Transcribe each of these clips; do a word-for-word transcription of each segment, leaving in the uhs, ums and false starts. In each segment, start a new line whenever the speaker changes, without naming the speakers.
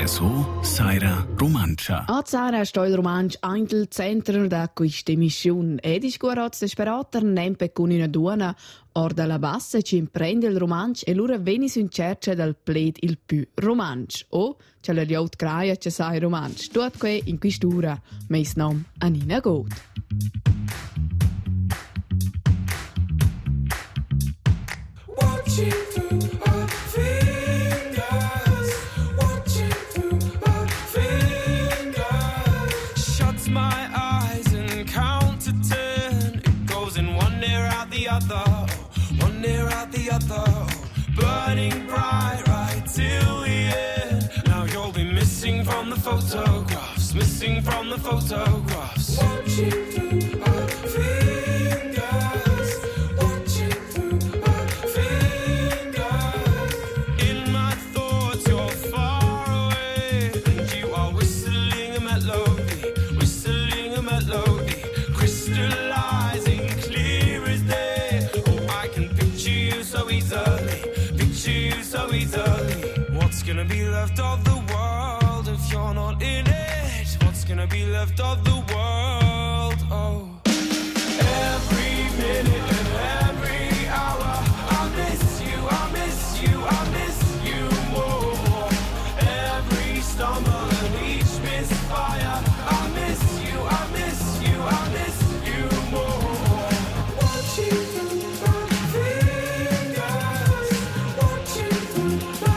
So, Saira Romancia.
A Zara sto il romancio anche il centro da questa missione. Ed è scuorazzo desperater nempe con una duana or dalla bassa ci imprende il romancio e lura veni in cerca del pled il più romancio. O c'è la liaut graia c'è sai romancio. Tuot que in quest'ora meis nom Anina God.
Watching through her fingers, watching through her fingers. Shuts my eyes and count to ten. It goes in one ear out the other, one ear out the other. Burning bright right till the end. Now you'll be missing from the photographs, missing from the photographs. Watching through her fingers. What's gonna be left of the world if you're not in it? What's gonna be left of the world? Oh, every minute and every hour, I miss you, I miss you, I miss you more. Every stumble and each misfire, I miss you, I miss you, I miss you more. Watching through my fingers, watching through my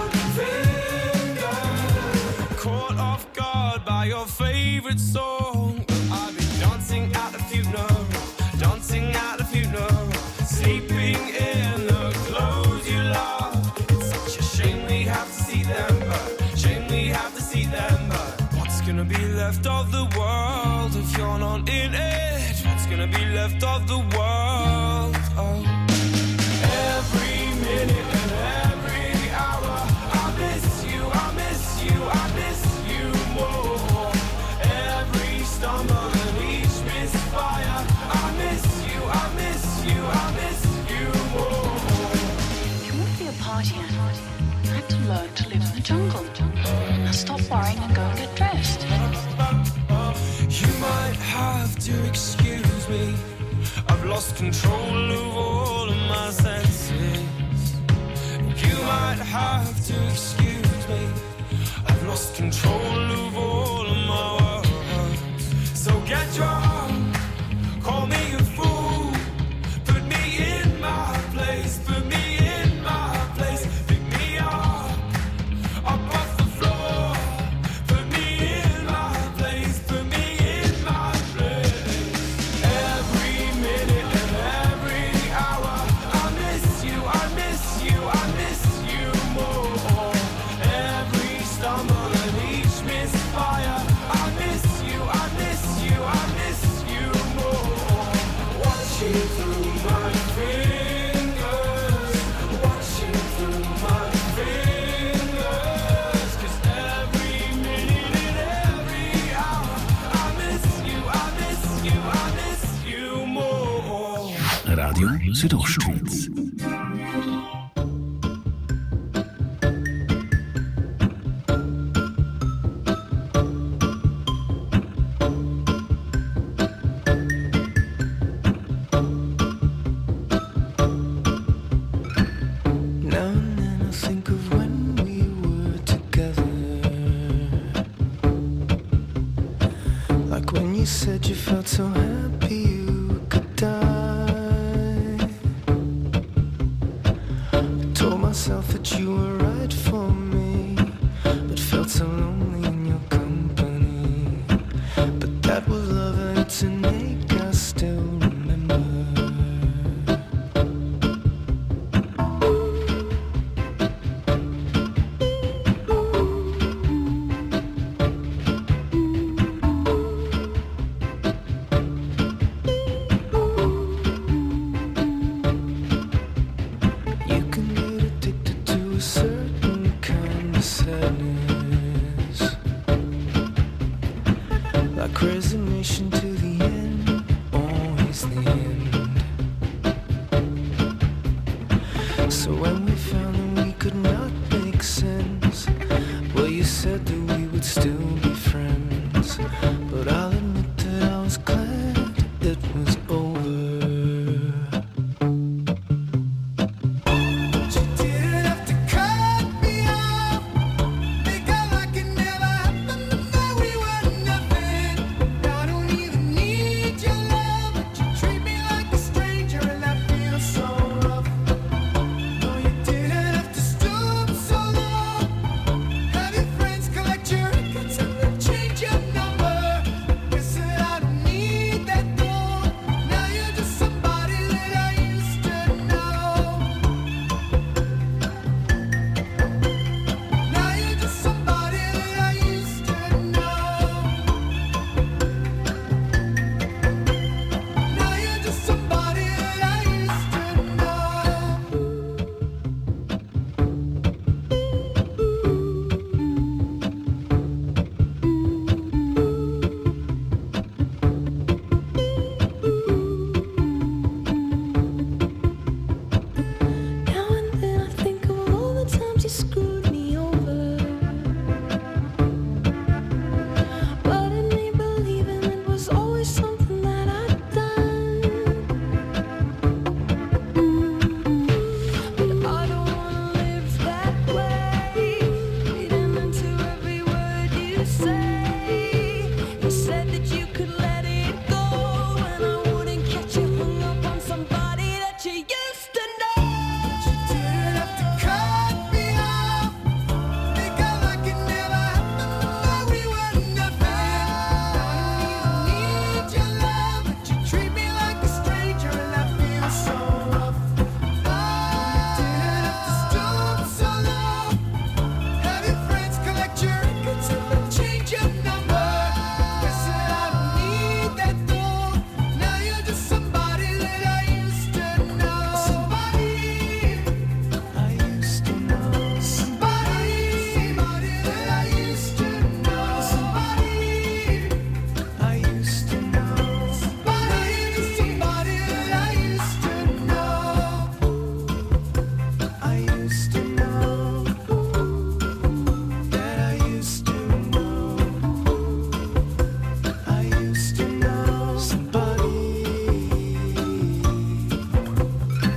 caught off guard by your favorite song. I've been dancing at the funeral, dancing at the funeral, sleeping in the clothes you love. It's such a shame we have to see them, but shame we have to see them, but what's gonna be left of the world if you're not in it? What's gonna be left of the world? Oh, every minute and every hour, I miss you, I miss you, I miss you more. Every stumble and each misfire, I miss you, I miss you, I miss you more.
If you want to be a partier, you have to learn to live in the jungle. Now stop worrying and go and get dressed.
You might have to excuse me, I've lost control of all of my senses. You might have to excuse me, I've lost control of all of my words. So get drunk, call me a fool, put me in my place, put me in my place, pick me up, up off the floor, put me in my place, put me in my place. Every minute and every hour, I miss you, I miss you, I miss you more. Every stumble and each misfire, I miss you, I miss you, I miss you more. Watching through my fingers, watching through my fingers, 'cause every minute and every hour, I miss you, I miss you, I miss you more.
Radio Südostschweiz.
Now and then I think of when we were together, like when you said you felt so happy you could die. I told myself that you were right for me, but felt so lonely in your company. But that was love and it's an ache I still remember. You can get addicted to a certain kind of sadness, like resignation to the end, always the end. So when we found that we could not make sense, well, you said that we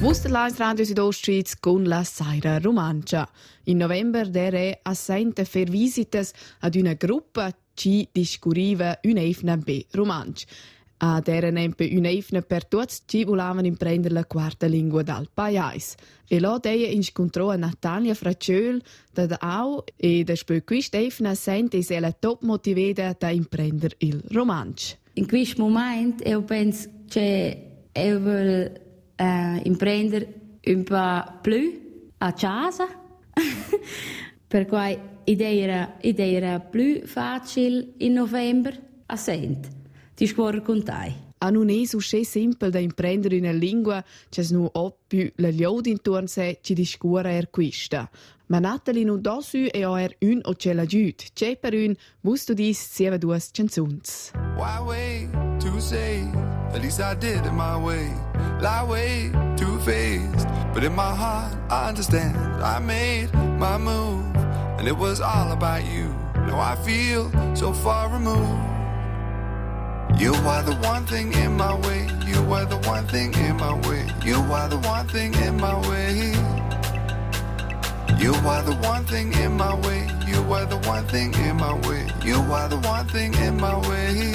Wusterlines Radio Südostschweiz con la Saira Romancia. In November dere assente fer visitas ad una gruppa ci discuriva un'eifna B romanch. A dera nempe un'eifna per tutti ci volavano imprendere la quarta lingua dal pais. E là deia incontrò a Natalia Fracciol da Au e da spö quist eifna sente se la top motivata da imprendere il romanch.
In questo momento io penso che io voglio uh, imprendere un po' più a casa per cui idea era più facile in novembre a sent. Ti scuola con te.
A non è so semplice da imprendere una lingua, c'è nu o più la liode intorno se ci discura er quista. Ma Natalie nu da su e o er un o c'è la giut. C'è per un, vus tu dis, sieva duas canzuns.
Why wait to say, at least I did it my way. Lie way too faced, but in my heart I understand. I made my move, and it was all about you. Now I feel so far removed. You are the one thing in my way. You are the one thing in my way. You are the one thing in my way. You are the one thing in my way. You are the one thing in my way. You are the one thing in my way.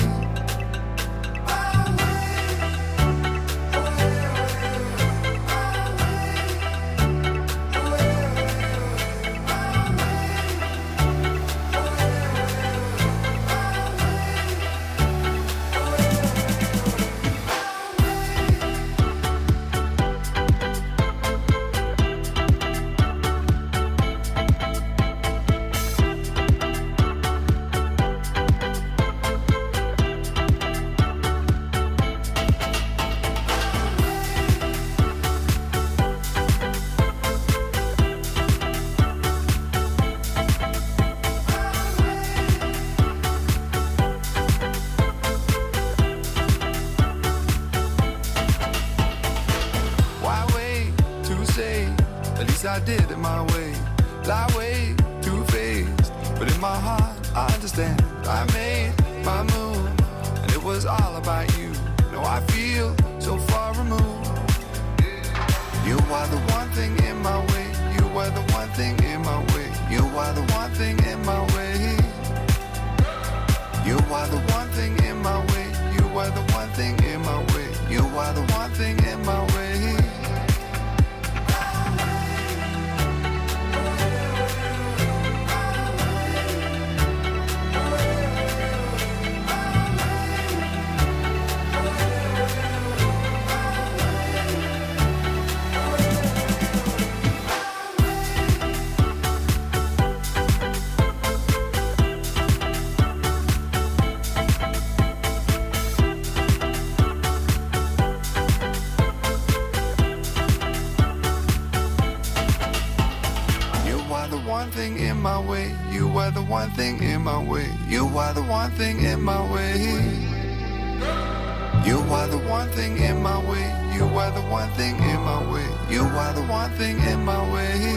I did it my way, lie way too faced, but in my heart I understand. I made my move, and it was all about you. Now I feel so far removed. You are the one thing in my way. You are the one thing in my way. You are the one thing in my way. You are the one thing in my way. You are the one thing in my way. You are the one thing in my way. You are the one thing in my way. You are the one thing in my way. You are the one thing in my way. You are the one thing in my way. You are the one thing in my way.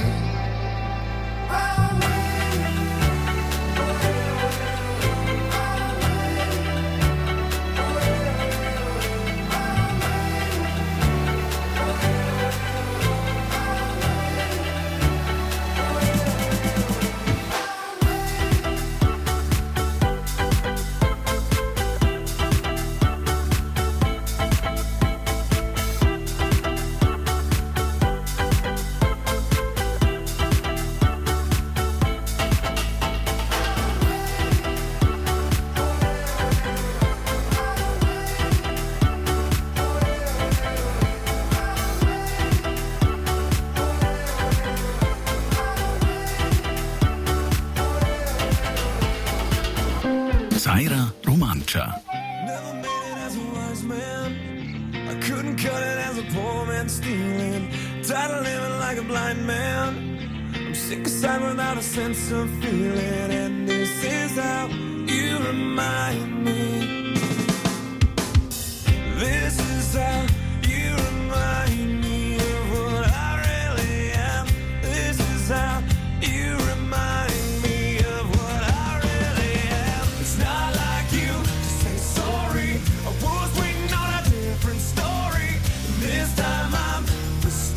Saira Romancia.
Never made it as a wise man. I couldn't cut it as a poor man stealing. Tired of living like a blind man. I'm sick aside without a sense of feeling. And this is how you remind me. This is how you remind me of what I really am. This is how you remind me of what I really am. It's not like you to say sorry. I was waiting on a different story. This time I'm mistaken.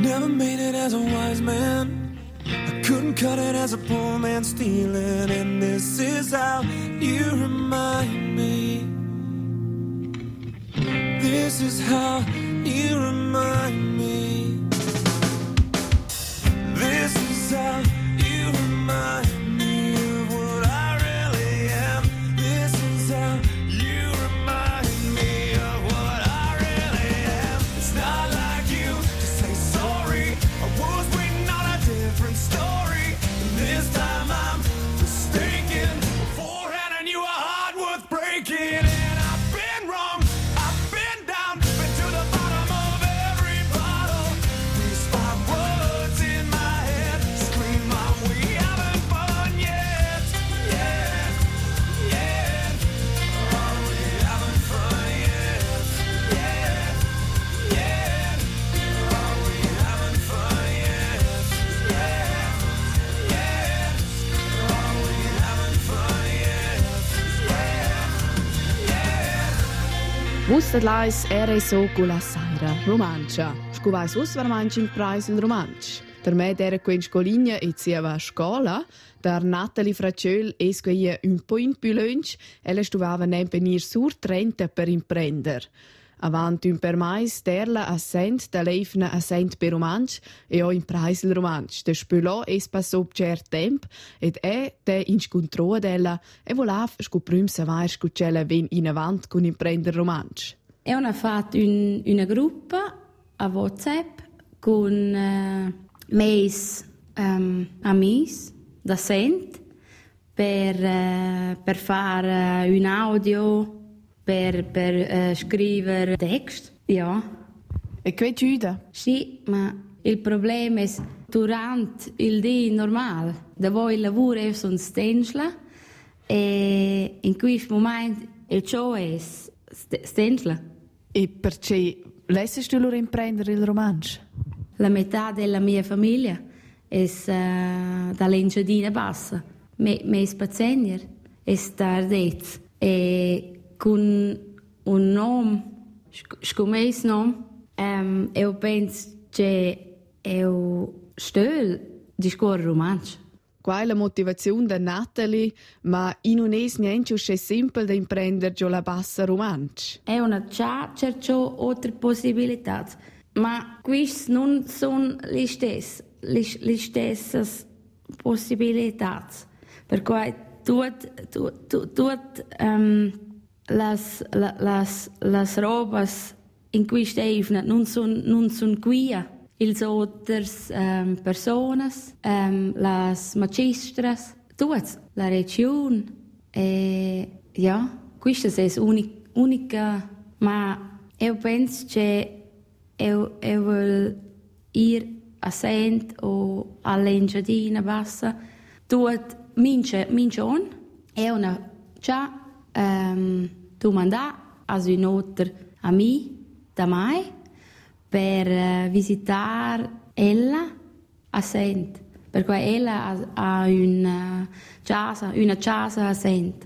Never made it as a wise man. I couldn't cut it as a poor man stealing. And this is how you remind me. This is how you remind me. This is how you remind me of what I really am. This is how you remind me of what I really am. It's not like you to say sorry. I was waiting on a different story. And this time I'm mistaken beforehand, and you a heart worth breaking. And I've been wrong, I've been down, been to the bottom of every bottle. These five words in my head scream out, we haven't fun yet, yet, yet. Oh, we haven't fun yet, yet, yet. Oh, we haven't fun yet, yet, yet. Oh, we haven't fun yet, yet, yet.
Wusstet lais R S O con la Saira Romancia. Scuvais us vermanci in preis il romanci. Per me era qui in scoligna e zieva a scuola. Per Natalie Fracciol es qui un po' in più lunch. Ella stuvava nempenir sur trenta per imprender. Avant un per mais terla a cent, da leifna a cent per romanci e ho in preis il romanci. De spulò es passò cer temp ed è te in scontrò della e volav scu prim savar scucella ven in avant con imprender romanci.
E ho fatto un, una gruppa a WhatsApp con uh, meis um, amis da cent per, uh, per fare uh, un audio, per, per uh, scrivere text, ja.
E che giuda?
Sì, ma il problema è durante il dia normale, dove il lavoro è un stensla e in questo momento il ciò è stensla.
E perché laissest tu loro imprendere il romancio?
La metà della mia famiglia è uh, dall'Engiadina Bassa, me, me spazier è stardez e con un nome, scomeis nome, um, eu penso che eu stel di scuola romanzo.
Qual è la motivazione da Natalie, ma in non è niente così semplice da imprendere già la bassa romanzo?
È una già cercò altre possibilità, ma queste non sono le stesse, le, le stesse possibilità. Per cui tutte tut, tut, tut, um, las, la, las, las robas in questa evna non sono non son qui. Ils otras um, personas, um, las magistras, tutti, la regione. E, ja, questa è unica, ma io penso che io, io voglio ir a Cent o all'Engiadina Bassa, tutti, mince, mince è una già um, domanda a un altro amico da me, per uh, visitare ella a Cent, perché ella ha, ha una casa, una casa a Cent.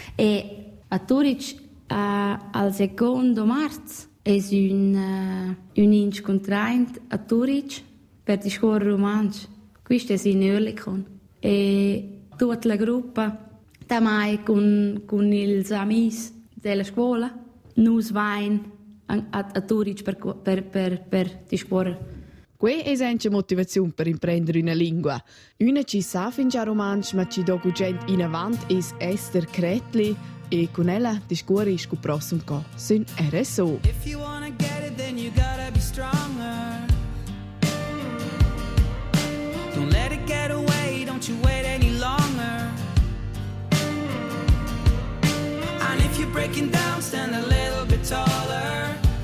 E a Turic uh, al secondo marzo è un, uh, un incontro a Turic per la scuola romanza. Questo è in Oerlikon. E tutta la gruppa, da me con, con gli amici della scuola, noi vain a, a Turic per, per, per, per di scuola.
Questa è anche motivazione per imprendere una lingua. Una ci sa fin già romanzo, ma ci dopo gente in avanti è Esther Kretli e con ella di scuola è il prossimo co sun R S O.
If you wanna get it, then you gotta be stronger. Don't let it get away, don't you wait any longer. And if you're breaking down, stand a little bit taller.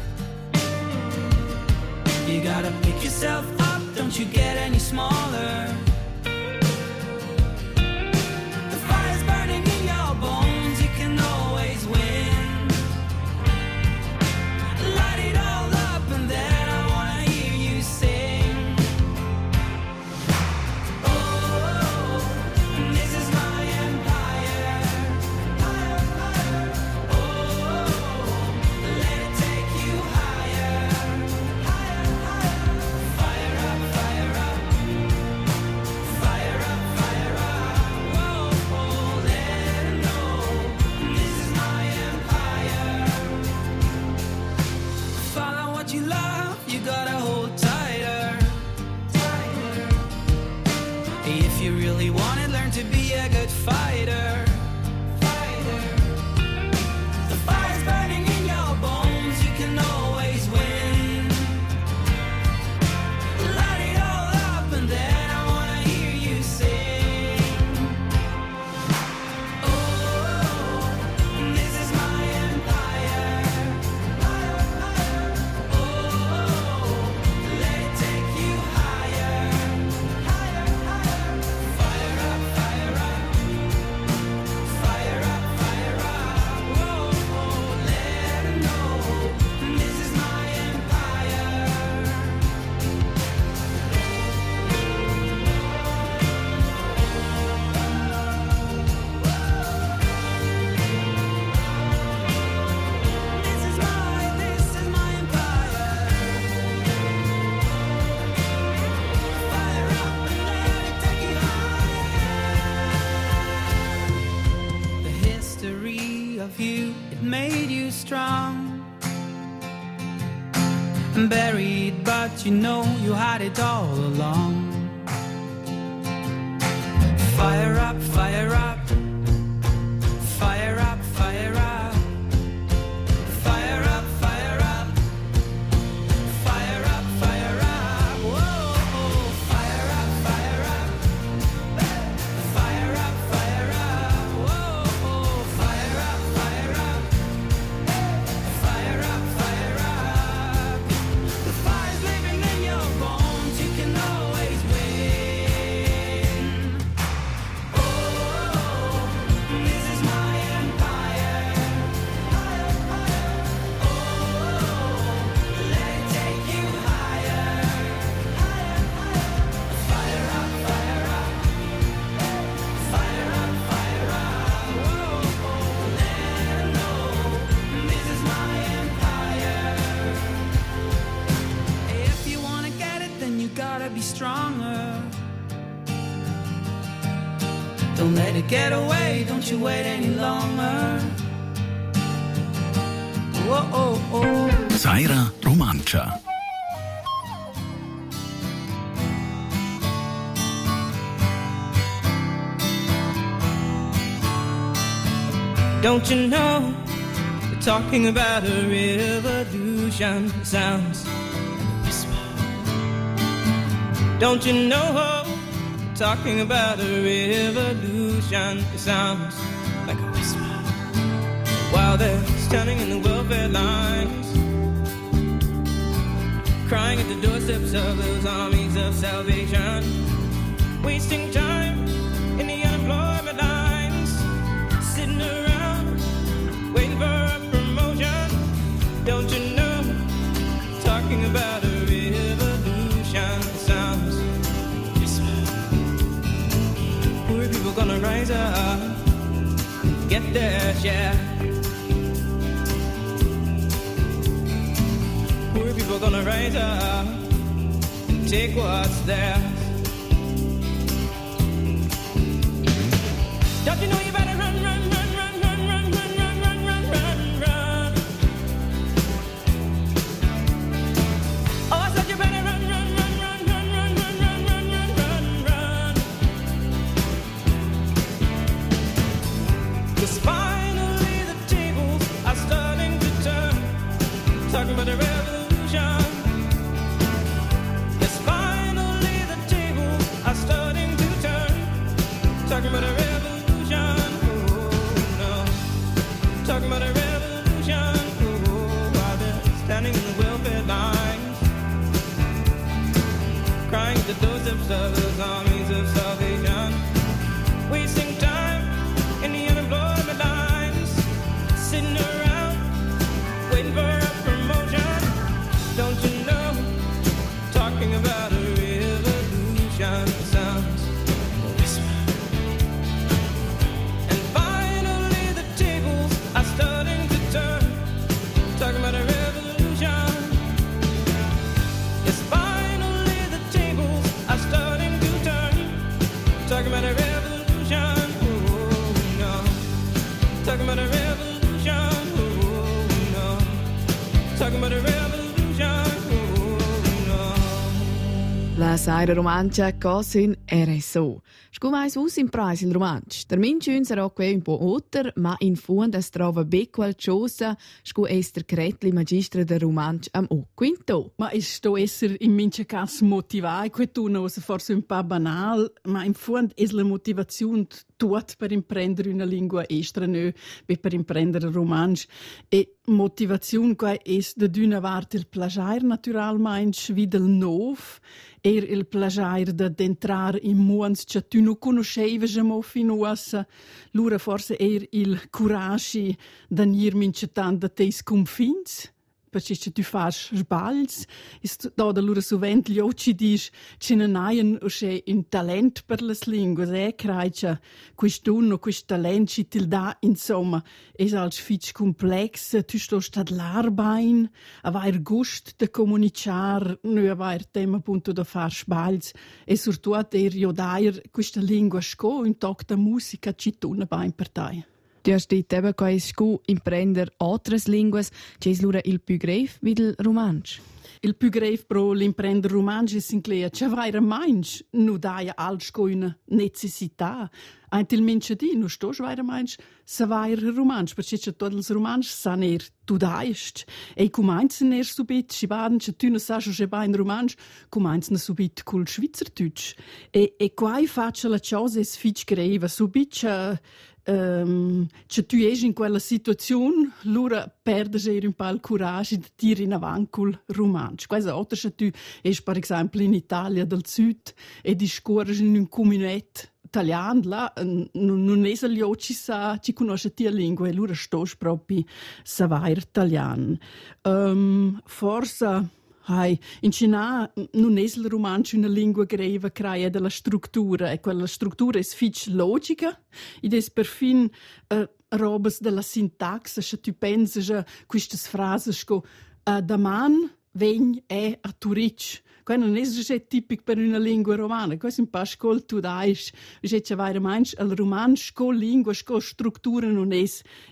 You gotta pick yourself up, don't you get any smaller. The fire's burning in your bones, you can always win. Light it all up and then I wanna hear you sing. Oh, and this is my empire. Higher, higher. Oh, let it take you higher. Higher, higher. Fire really wanted, learn to be a good fighter. Fighter. The fire's burning in your bones, you can always win. Light it all up and then I wanna hear you sing. Oh, this is my empire. Oh, let it take you higher. Higher, higher. Fire up, fire up. Fire up, fire up. Whoa, let them know this is my empire. This is my, this is my empire. Fire up and let it take you higher. The history of you, it made you strong and buried, but you know you had it all along. Fire up, fire up. Fire up, fire up. Fire up, fire up. Fire up, fire up. Whoa, fire up, fire up. Fire up, fire up. Whoa, fire up, fire up. Fire up, fire up. The fire's living in your bones, you can always win. Oh, this is my empire. Higher, higher. Oh, let it take you higher. Higher, higher. Fire up, fire up. Fire up, fire up. Whoa, let them know this is my empire. If you wanna get it, then you gotta be stronger. Don't let it get away, don't you wait any longer. Whoa, oh, oh.
Zaira Romancia.
Don't you know, we're talking about a revolution. It sounds like a whisper. Don't you know, we're talking about a revolution. It sounds like a whisper. While they're standing in the welfare lines, crying at the doorsteps of those armies of salvation, wasting time in the unemployment lines, sitting around waiting for a promotion. Don't you know, talking about a revolution sounds whisper. Poor people gonna rise up, get their share. Poor people gonna rise up and take what's theirs. Don't you know you better run, run, run, run, run, run, run, run, run, run, run, run. Oh, I said you better run, run, run, run, run, run, run, run, run, run, run, run. 'Cause finally the tables are starting to turn. Talking about a revolution. Yes, finally the tables are starting to turn. Talking about a revolution. Talking about a revolution, oh, while they're standing in the welfare lines, crying at the doorsteps of those armies of salvation, wasting time in the unemployment lines, sitting around waiting for a promotion. Don't you know, talking about a revolution sounds like a whisper. And finally the tables are starting to turn. Talking about a revolution. Yes, finally the tables are starting to turn. Talking about a revolution. Oh, no. Talking about a revolution. Oh, no. Talking about a revolution. Oh, no.
La saira romancia cosa in R S O. Scumais us in preis il romansch. Der Minschün sarà qui un po' otter, ma in fond es trova be qualcosa scu ester Kretli magistra der romansch am o quinto.
Ma es sto esser in minche cas motivai, quetuno se forse un po' banal, ma in fond es la motivazione tuot per imprendere una lingua estranea, per imprendere romansch. E motivazione qua es de d'una vart il plagiar naturalmente wie del nov, er il plagiar de d'entrar in muons che tu non conoscevi già finuosa, lura forse er il courage de nir mince tant de teis confins, perché se tu fas sbaglios, ist da da lura sovent gli occhi dis che non hai un un talent per le lingue, e craicia quest'uno questo talent ci til da insomma es als fitch complex, tu sto stat l'arbein, aver gust de comunicar, nu aver tema punto da far sbaglios, e surtout er jodair questa lingua sco in toc da musica ci tuna bain per tai.
Du hast dit eben, che scu imprender altres linguas, che es lura il più grave wie il romansch.
Il più grave pro l'imprender romansch è sinclair, c'è vaira mainch, nu daia alsco una necessità. Ant il mince di, nu sto vaira mainch, sa vaira romansch, perché c'è tot els romansch san er tu daist. E cumainzen er subit, si baden, c'è tu ne sa che ba in romansch, cumainzen subit cul schweizerdeutsch. E, e quai faccia la cosa es fitch greve, subit c'è Um, se tu es in quella situazione, allora perdi un po' il coraggio di tirare in avanti col romansch. Quasi altro se tu es per esempio in Italia del Sud e di scorri in un comunetto italiano, là, non, non è se gli occhi sa, ci conosce la lingua, e allora sto proprio savoir italiano. Um, forse Hai, in Cina non è il romansch una lingua greve crea della struttura, e quella struttura è fitch logica, ed è perfin uh, robes della sintaxe, se tu pensi che queste frasi sco uh, da man vegn è a turic. Quello non è tipico per una lingua romana, questo è un po' scol tu dai, c'è c'è vaire manch, il romansch sco lingua sco struttura non è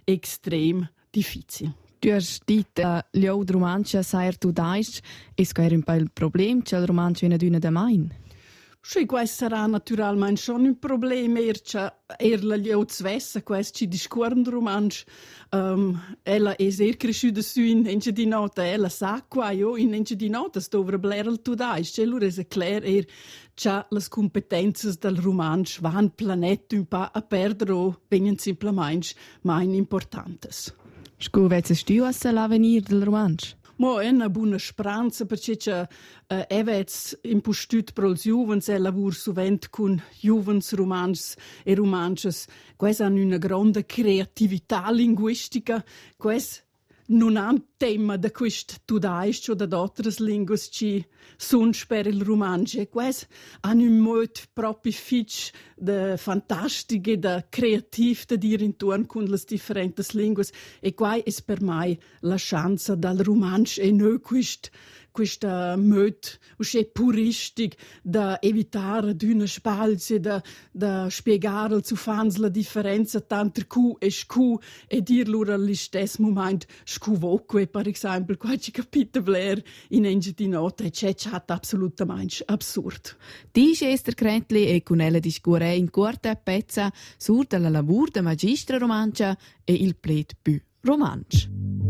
estrem difficile.
Du hast dit, uh, l'io d romancia sair tu daist, es quer un po' il problem, c'è il romancia in d'una da main?
Sì, questo sarà naturalmente schon un problema, er er la lieu zvessa, questo ci discorren romansch. Um, ella è sehr cresciuta su in enge di nota, ella sa qua io in enge di nota stovra blerel tu daist, e lura è clar er c'ha le competenze del romansch van planet un po' a perdere, vengono semplicemente main importantes.
Scu vezes tu a l'avenir del romansch?
Mo è una buona speranza, perché c'è uh, evets impostut pro els juvens e lavur sovent con juvens romansch e romanches. Quais hanno una grande creatività linguistica, quais non han tema da quist tudaist o da d'altres linguas ci sun per il romansch. E quais hanno un mod proprio fitch de fantastico e da creativ da dir intorno con le differentes linguas. E quai es per mai la chance dal romansch e no quist questa mod usce puristic da evitare d'una spalze da da spiegare zu fans la differenza tanto Q e scu e dir loro allo stesso momento scu voque per esempio qua ci capite bler in enge di nota e c'è chat assolutamente absurd.
Dice Ester Kretli e con ella discure in corta pezza sur della lavur da magistra romancia e il plet più romansch.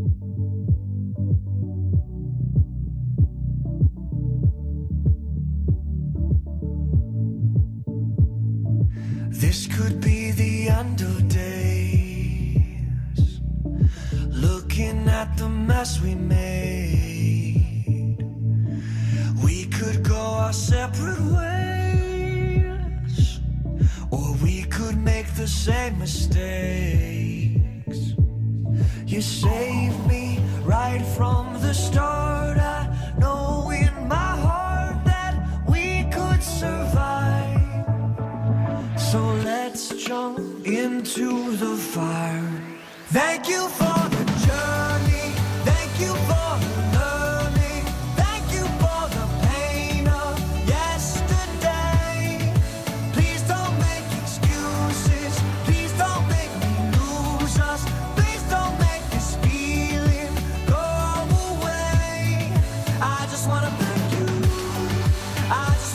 This could be the end of days, looking at the mess we made. We could go our separate ways, or we could make the same mistakes. You saved me right from the start. I know in my heart that we could survive. So let's jump into the fire. Thank you for the journey. Thank you for the learning. Thank you for the pain of yesterday. Please don't make excuses. Please don't make me lose us. Please don't make this feeling go away. I just wanna thank you. I just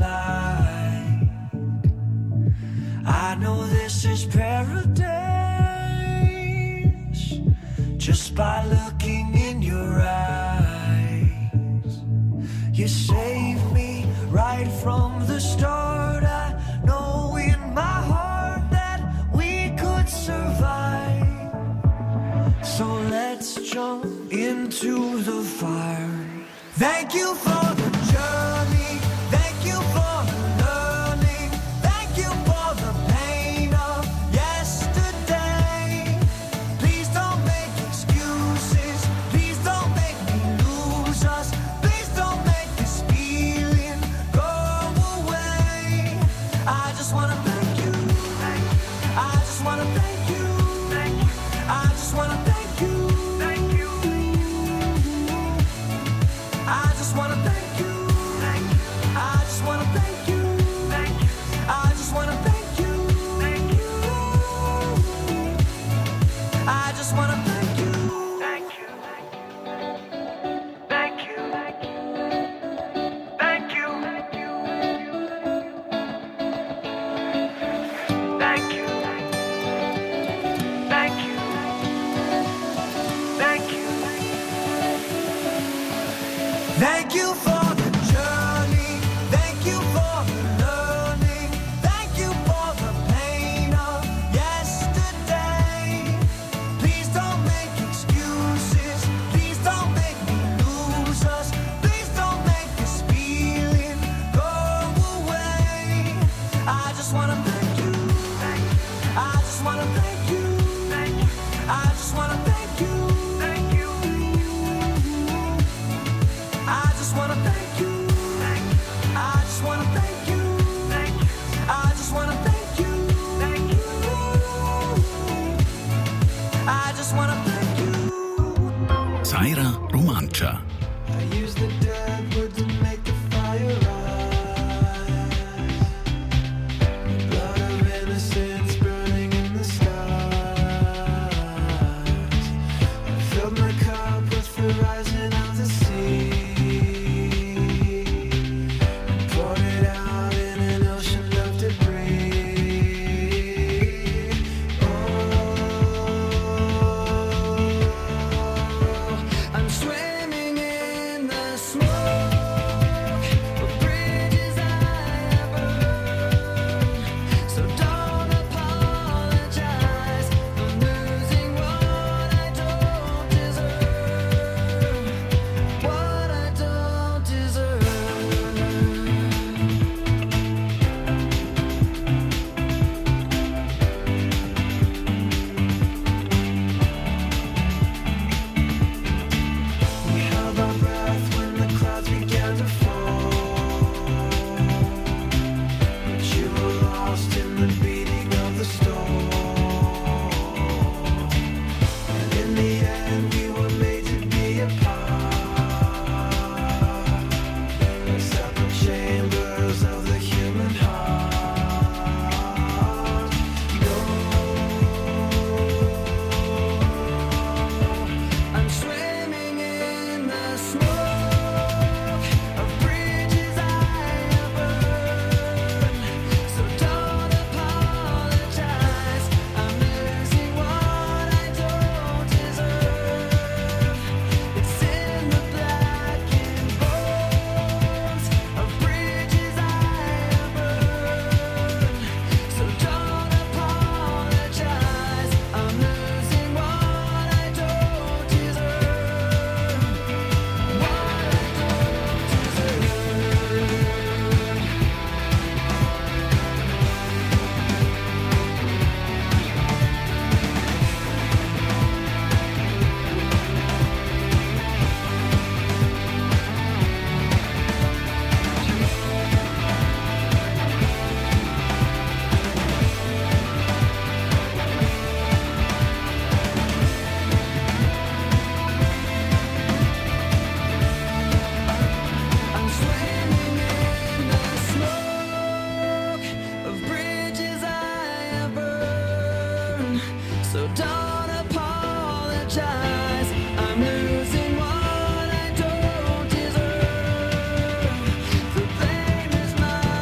like. I know this is paradise just by looking in your eyes. You saved me right from the start. I know in my heart that we could survive. So let's jump into the fire. Thank you for the journey. Thank you for the learning. Thank you for the pain of yesterday. Please don't make excuses. Please don't make me lose us. Please don't make this feeling go away. I just wanna thank you. I just wanna thank you. I just wanna thank you. I just wanna thank you. I just wanna thank you. I just wanna thank you. I just wanna thank you. Thank you. Thank you. Thank you. Thank you. Thank you. Thank you. Thank you for the journey. Thank you for the learning. Thank you for the pain of yesterday. Please don't make excuses. Please don't make me lose us. Please don't make this feeling go away. I just wanna thank you. I just wanna thank you. I just wanna thank you. I just wanna thank you. I just wanna thank you. I just wanna thank you. I just wanna thank you.
Saira Romancia.
I use the dead wood to make the fire rise. Blood of innocence burning in the skies. I filled my cup with the rising of the sea. Poured it out in an ocean of debris. Oh, I'm swimming in the smoke of bridges I have burned. So don't apologize. I'm losing what I don't deserve. What I don't deserve. We held our breath when the clouds began to fall. But you were lost in the beating of the storm. And in the end we were made to be apart. Like separate chambers of the human heart. No, I'm swimming in the smoke of bridges I have burned. So don't apologize. I'm losing what I don't deserve. It's in the blackened bones of bridges I have burned. So don't apologize. I'm losing what I don't deserve. What I don't I'm swimming in the smoke of bridges I have burned. So don't apologize. I'm losing what I don't deserve. The blame is mine.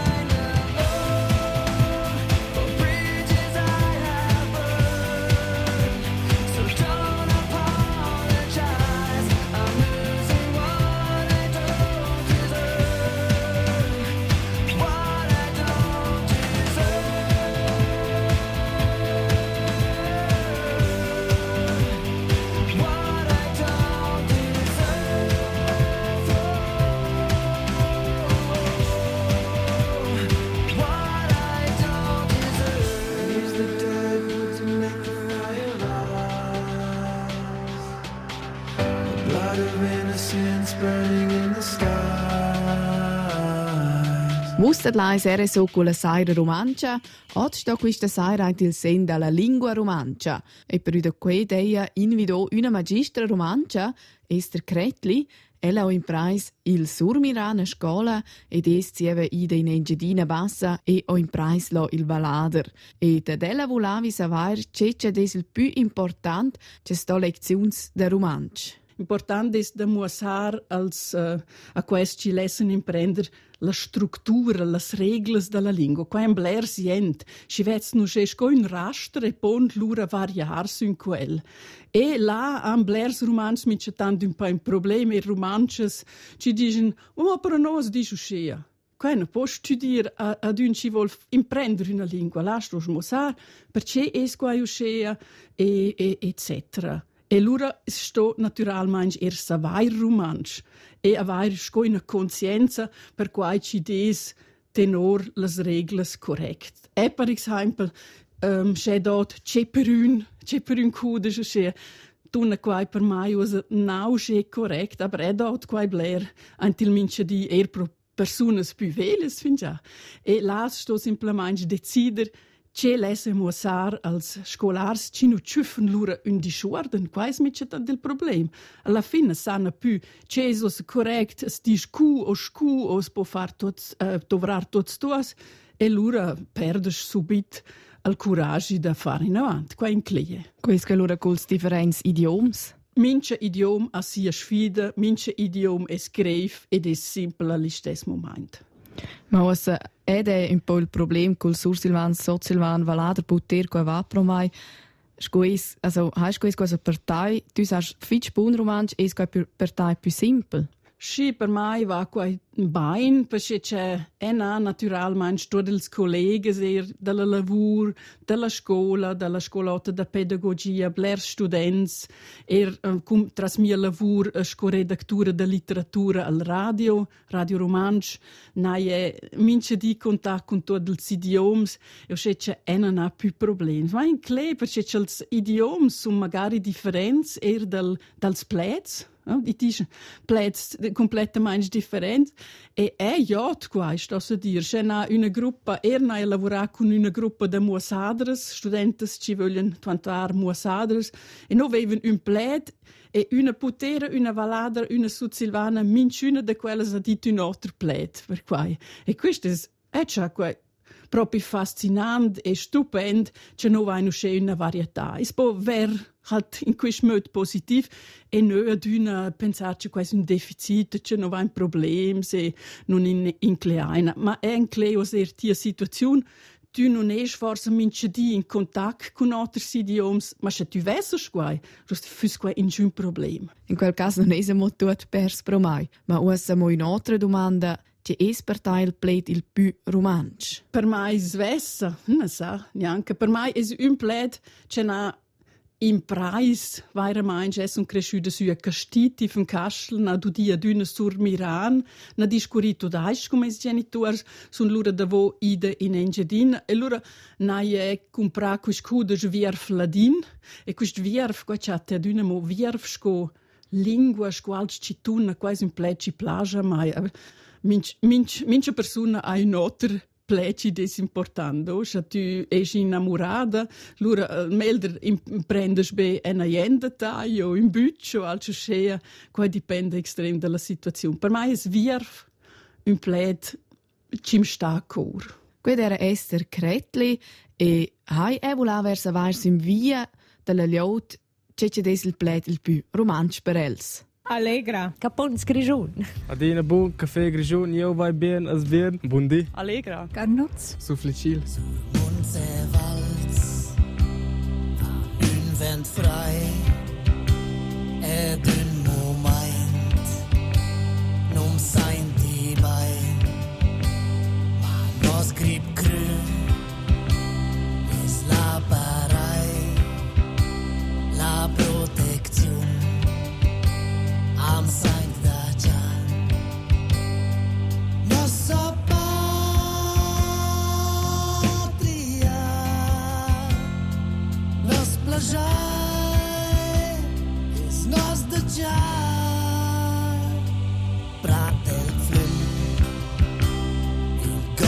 Mustet lei essere so con la saira romancia? Oggi sta questa saira anche il sen dalla lingua romancia. E per da quei deia invitò una magistra romancia, Esther Cretli. Ella ha imprais il Surmiran a scuola ed es sieva ida in Engiadina Bassa e ha imprais lo il Valader. E da ella volavi savoir c'è des il più important che sto lezions da romanch.
Important ist da mussar als uh, a questi lesson imprender la struttura, las reglas della lingua. Qua in Blair sient, si vets nu sco un raster e pon lura variar su quel. E là am Blairs romans mit tant un po' un problema e romances ci dicono, ma per nos dice uscea. Qua non può studiare ad un ci vuol imprendere una lingua, lascio smussar, perché es qua uscea e, e eccetera. E lura sto naturalmente er savair romansch e avair sco una conscienza per quai ci des tenor las reglas correct. E per esempio, um, c'è dot c'è per un, c'è per un cude c'è tunna quai per mai usa nau c'è correct, aber è dot quai Blair antil mince di er pro personas più veles fin già. E las sto semplicemente decider c'è lesse mussar als scolars ci nu ciuffen lura un disorden, quais mit c'è del problem. Alla fine sanno più c'è sos correct, s dis cu o scu o s può far tots, uh, dovrar tots tuas, e lura perdes subit al courage da fare in avanti, qua in clie.
Quais che lura culs differents idioms?
Mince idiom a sia sfida, mince idiom es greif ed es simple all'istess moment.
Ma ossa ed è un po' il problema col Sursilvan, Sotsilvan, Valader, Butter, qua va pro mai. Scuis, also, hai scuis quasi Partei, tu sagst, fitch bun romansch, es qua Partei più simple.
Sì, per me va qua bene, perché c'è ena naturalmente tutti i colleghi della lavoro, della scuola, della scolota da pedagogia, bler students, er cum tras mia lavoro a scoredactura da letteratura al radio, radio romansch, naie mince di contatto con tutti gli idiomi, e c'è ena na più problemi. Ma in cle, perché gli idiomi sono magari differenti er dal, dals plets. Die dice plets completamente differenti e è iot qua sto a dire c'è una, una gruppa erna e lavorare con una gruppa di muassadres studenti ci vogliono tantare muassadres e noi avevano un plet e una putera una valader una sudsilvana minciuna di quelle ha detto un altro plet per qua e questo è già qua proprio fascinante e stupendo che noi abbiamo una varietà e può ver halt in questo modo positivo e noi ad una pensare che questo è un deficit, che non va un problema se non in, in kleina. Ma è in kleo se tia situazione tu non es forse mince di in contatto con altri idiomi, ma se tu vessi qua, rost fus qua in un problema.
In quel caso non esiamo tutti persi pro mai, ma usiamo un'altra domanda. Che es per te il plet il più romansch?
Per me è svessa, non sa, neanche. Per me è un plet che ha in preis, veramente, è un cresciuto su a castiti von Kastel, na du dia d'una Surmiran, na discurito d'aisch come i genitori, sun lura da vo ide in Engiadina, e lura na je compra quist cudes vierf ladin, e quist vierf, qua c'ha te d'una mo vierf sco lingua, sco alc cituna, quasi un pleci plagia, mai, minch, minch, mincha persona ha un altro pleci desimportando, se tu es innamorata, lura melder prendes be en agendetaglia o in bütch o altre scea, qua dipende extrem dalla situazione. Per me es vierf un plet cim sta a cor.
Qued era Esther Cretli e hai e voleva versa vers in via della liot c'è c'è des il plet il più romansch per els.
Allegra. Capons grigiun.
Adina bu, caffè grigiun, io vai ben, as ben, bundi.
Allegra.
Carnutz.
Sufflicil.
Munze Walz, un vent frei, ed un moment, non sein die Bein, ma nos grip grün, is la Barei, la Protektion. Am Sankt Dajan Nossa Patria Nos plajai Is nos Dajan Prat del Flum Il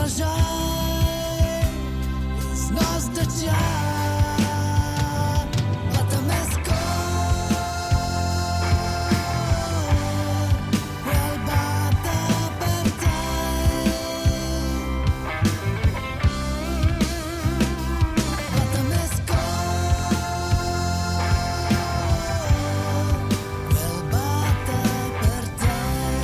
splagiare is nos da già vata mesco quel bata per te vata mesco quel bata per te.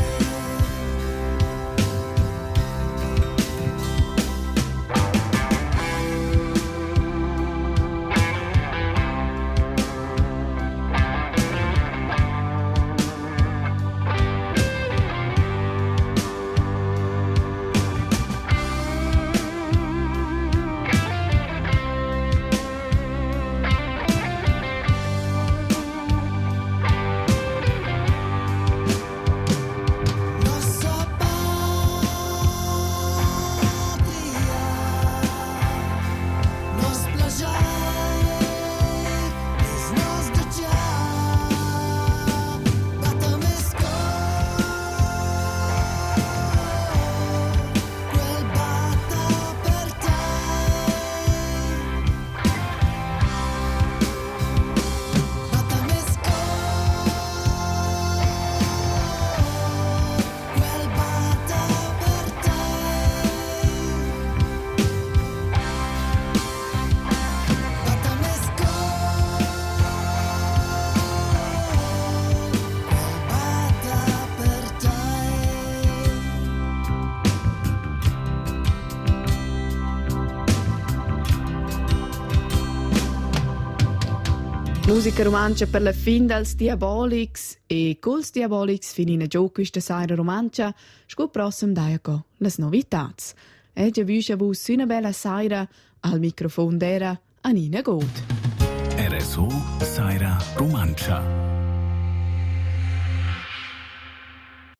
Nossa patria, nos plagiare, is nos da già, bata mesco, quel bata per te, bata mesco, quel bata per te, bata mesco,
Musica romancia per la fin dels Diabolics e culs Diabolics finina giù questa sera romancia, sco prossim daia las novitats. E già visce vus una bella sera al microfono d'era Anina God.
R S O Saira Romancia.